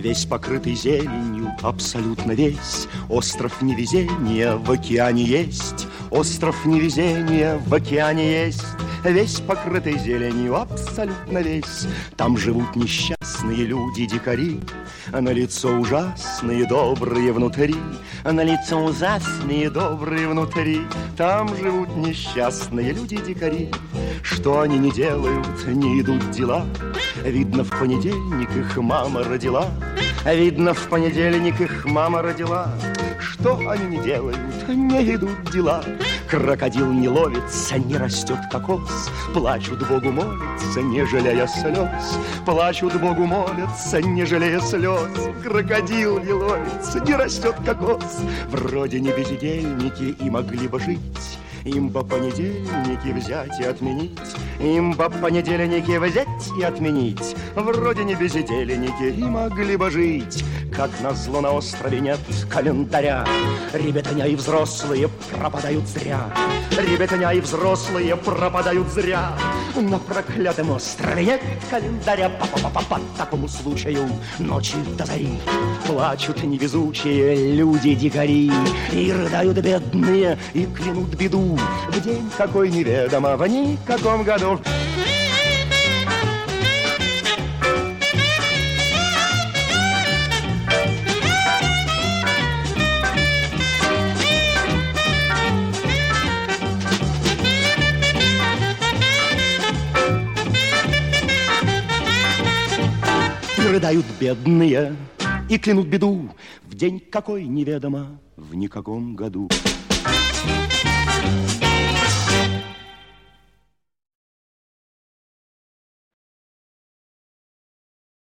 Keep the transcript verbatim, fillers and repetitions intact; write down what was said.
Весь покрытый зеленью, абсолютно весь. Остров невезения в океане есть. Остров невезения в океане есть. Весь покрытый зеленью, абсолютно весь. Там живут несчастные люди-дикари, а на лицо ужасные, добрые внутри. А на лицо ужасные, добрые внутри. Там живут несчастные люди-дикари. Что они не делают, не идут дела. Видно, в понедельник их мама родила. Видно, в понедельник их мама родила. Что они не делают, не идут дела. Крокодил не ловится, не растет кокос. Плачут Богу, молятся, не жалея слез. Плачут Богу, молятся, не жалея слез. Крокодил не ловится, не растет кокос. Вроде не бездельники и могли бы жить. Им по понедельнике взять и отменить. Им по понедельнике взять и отменить. Вроде не бездельники и могли бы жить. Как назло на острове нет календаря. Ребятня и взрослые пропадают зря. Ребятня и взрослые пропадают зря. На проклятом острове нет календаря. По-по-по-по по такому случаю ночи до зари плачут невезучие люди-дикари. И рыдают бедные, и клянут беду. В день какой неведомо, в никаком году. Рыдают бедные и клянут беду. В день какой неведомо, в никаком году.